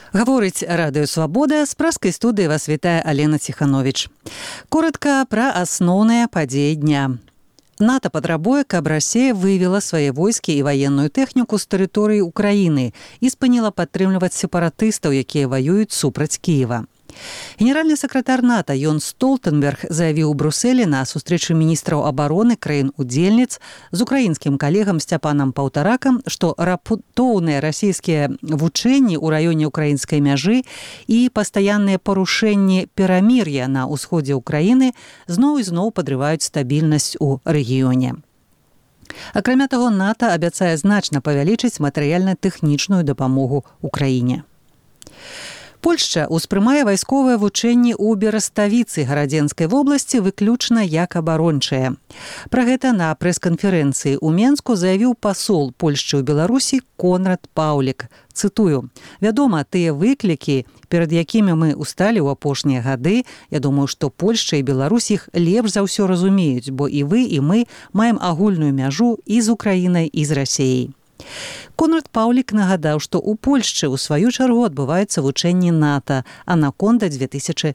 Гаворыць Радыё Свабода, з праскай студыі вас вітае Алена Ціхановіч. Коротка пра асноўныя падзеі дня. НАТО патрабуе, каб Расія вывела свае войскі і ваенную тэхніку з тэрыторыі Украіны і спыніла падтрымліваць сепаратыстаў, якія ваююць супраць Кіева. Генеральны сакратар НАТО Йон Столтенберг заявіў у Брусэлі на сустрэчы міністраў абароны краін-удзельніц з украінскім калегам Сцяпанам Паўтаракам, што раптоўныя расійскія вучэнні ў раёне украінскай мяжы і пастаянныя парушэнні перамір'я на ўсходзе Украіны зноў і зноў падрываюць стабільнасць у рэгіёне. Акрамя таго, НАТО абяцае значна павялічыць матэрыяльна-тэхнічную дапамогу Украіне. Польшча ўспрымае вайсковыя вучэнні ў Бераставіцы Гарадзенскай вобласці выключна як абарончыя. Пра гэта на прэс-канферэнцыі ў Менску заявіў пасол Польшчы ў Беларусі Конрад Паўлік. Цытую: «Вядома, тыя выклікі, перад якімі мы ўсталі ў апошнія гады, я думаю, што Польшча і Беларусь іх лепш за ўсё разумеюць, бо і вы, і мы маем агульную мяжу і з Украінай, і з Расіяй». Конрад Паўлік нагадаў, што ў Польшчы ў сваю чаргу адбываюцца вучэнні НАТО «Анаконда-2016».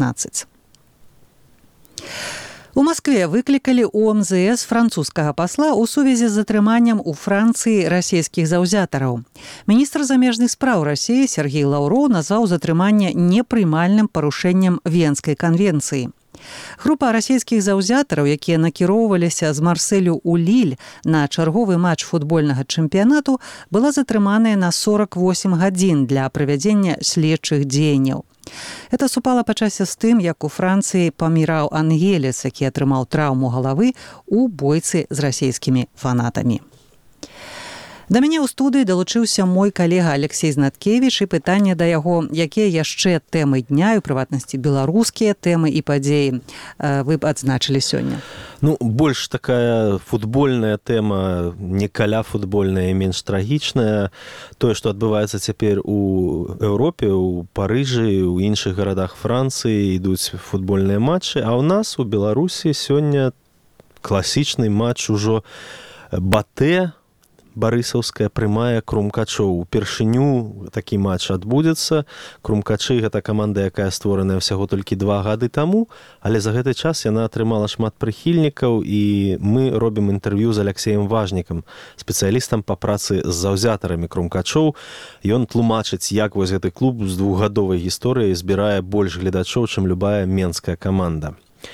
У Маскве выклікалі ў МЗС французскага пасла ў сувязі з затрыманнем у Францыі расійскіх заўзятараў. Міністр замежных спраў Расіі Сергей Лаўроў назваў затрыманне непрымальным парушэннем Венскай канвенцыі. Група расійскіх заўзятараў, якія накіроўваліся з Марсэлю ў Ліль на чарговы матч футбольнага чэмпіянату, была затрыманая на 48 гадзін для правядзення следчых дзеянняў. Гэта супала па часе з тым, як у Францыі паміраў ангелец, які атрымаў траўму галавы ў бойцы з расійскімі фанатамі. Да мяне ў студыі далучыўся мой калега Алексей Знаткевіч, і пытанне да яго, якія яшчэ тэмы дня, у прыватнасці беларускія тэмы і падзеі вы б адзначылі сёння? Больш такая футбольная тэма, не каля футбольная і менш трагічная. Тое, што адбываецца цяпер у Еўропе, у Парыжы, у іншых гарадах Францыі ідуць футбольныя матчы, а ў нас у Беларусі сёння класічны матч ужо Батэ, Барысаўская прымае Крумкачоў. Упершыню такі матч адбудзецца. Крумкачы – гэта каманда, якая створаная ўсяго толькі 2 гады таму, але за гэты час яна атрымала шмат прыхільнікаў, і мы робім інтэрв'ю з Аляксеем Важнікам, спецыялістам па працы з заўзятарамі Крумкачоў. Ён тлумачыць, як вось гэты клуб з 2-гадовай гісторыяй збірае больш гледачоў, чым любая менская каманда.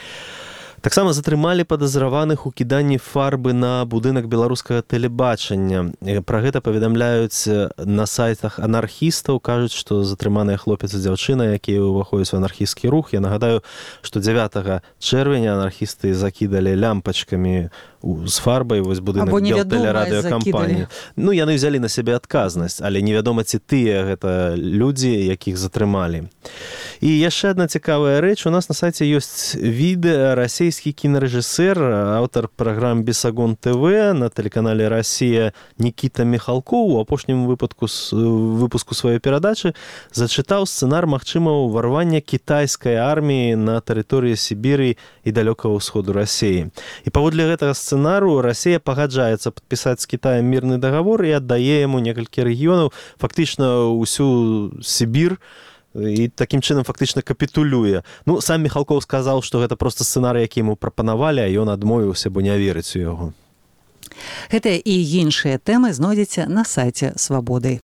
Таксама затрымалі падазраваных у кіданні фарбы на будынак беларускага тэлебачання. Пра гэта паведамляюць на сайтах анархістаў. Кажуць, што затрыманыя хлопец і дзяўчына, якія ўваходзяць у анархісцкі рух. Я нагадаю, што 9 чэрвеня анархісты закідалі лямпачкамі з фарбай вось будынак белтэлерадыёкампаніі. Яны ўзялі на сябе адказнасць, але невядома, ці тыя гэта людзі, якіх затрымалі. І яшчэ адна цікавая рэч. У нас на сайце ёсць відэа. Расійскі кінарэжысэр, аўтар праграм «Бесагон ТВ» на тэлеканале «Расія» Нікіта Міхалкоў у апошнім выпуску сваёй перадачы зачытаў сцэнар магчымага ўварвання кітайскай арміі на тэрыторыі Сібіры і далёкага ўсходу Расіі. І паводле гэтага сцэнару Расія пагаджаецца падпісаць з Кітаем мірны дагавор і аддае яму некалькі рэгіёнаў, фактычна ўсю Сібір, і такім чынам фактычна капітулюе. Сам Міхалкоў сказаў, што гэта проста сцэнарый, які яму прапанавалі, а ён адмовіўся, бо не верыць у яго. Гэтыя і іншыя тэмы знойдзеце на сайце Свабоды.